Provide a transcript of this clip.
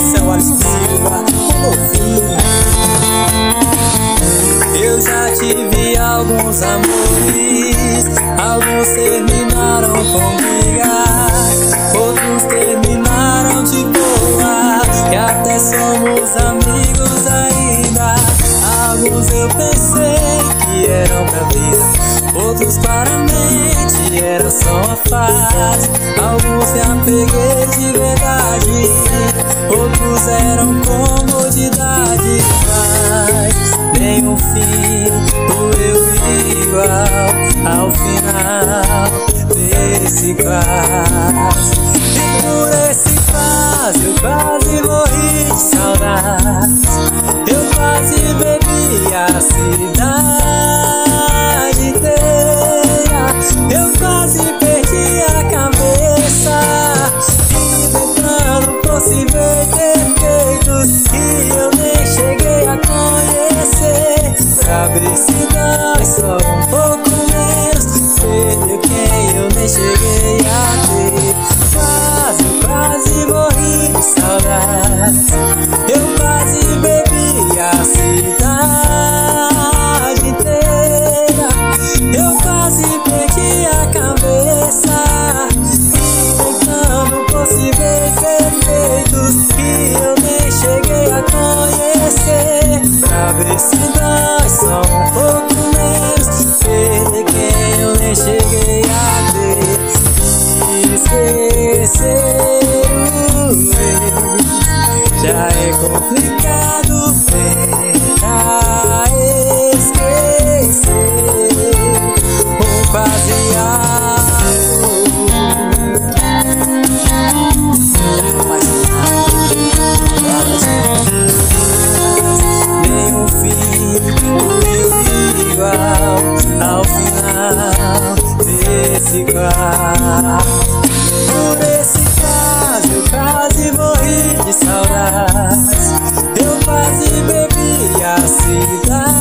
esse é o Alisson Silva, o novinho. Eu já tive alguns amores, alguns terminaram com brigas, outros terminaram de boa, e até somos amigos ainda. Alguns eu pensei que eram pra vida, outros claramente era só uma fase. Alguns me apeguei de verdade, outros eram comodidade. Mas nenhum fim doeu igual ao final desse quase. E por esse quase eu quase morri de saudades. Eu quase bebi a cidade inteira, eu quase perdi a cabeça, inventando possíveis defeitos que eu nem cheguei a conhecer. Pra ver se dói só um pouco menos, perder quem eu nem cheguei a ter. Quase morri de saudades. Eu quase bebi a cidade inteira, eu quase perdi a cabeça, inventando possíveis defeitos que eu nem cheguei a conhecer. Pra ver se dói só um pouco menos, perder quem eu nem cheguei a ter. Esquecer o ex já é complicado, tentar esquecer um baseado. Nenhum fim doeu igual ao final desse quase. Por esse caso eu quase morri de saudades. Eu quase bebi a cidade